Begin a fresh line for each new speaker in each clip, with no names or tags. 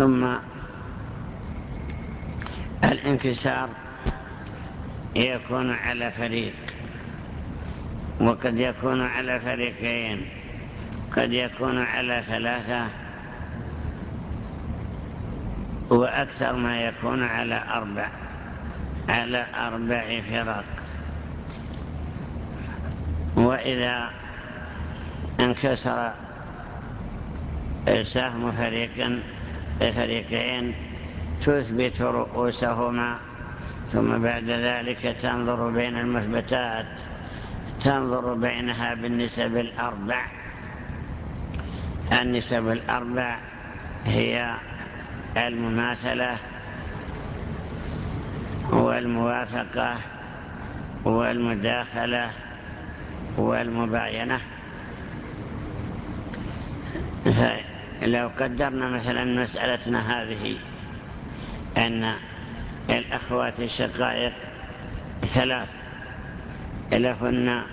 ثم الانكسار يكون على فريق، وقد يكون على فريقين، قد يكون على 3، وأكثر ما يكون على 4 فرق. وإذا انكسر سهم فريقين تثبت رؤوسهما، ثم بعد ذلك تنظر بين المثبتات، تنظر بينها بالنسب الأربع. النسب الأربع هي المماثلة والموافقة والمداخلة والمباينة. لو قدرنا مثلا مسألتنا هذه أن الأخوات الشقائق 3 لهن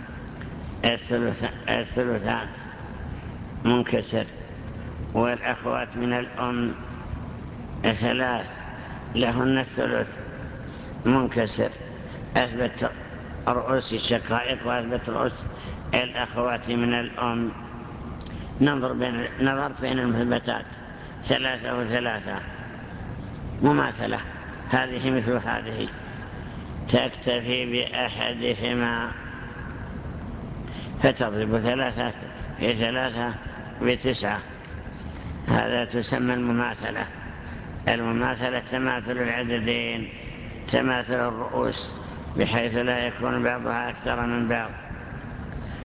الثلثان منكسر، والأخوات من الأم 3 لهن الثلث منكسر، أثبت رؤوس الشقائق وأثبت رؤوس الأخوات من الأم. نظرت بين المثبتات 3 و3 مماثلة، هذه مثل هذه، تكتفي بأحدهما فتضرب 3 في 3 ب9. هذا تسمى المماثلة. المماثلة تماثل العددين، تماثل الرؤوس، بحيث لا يكون بعضها أكثر من بعض.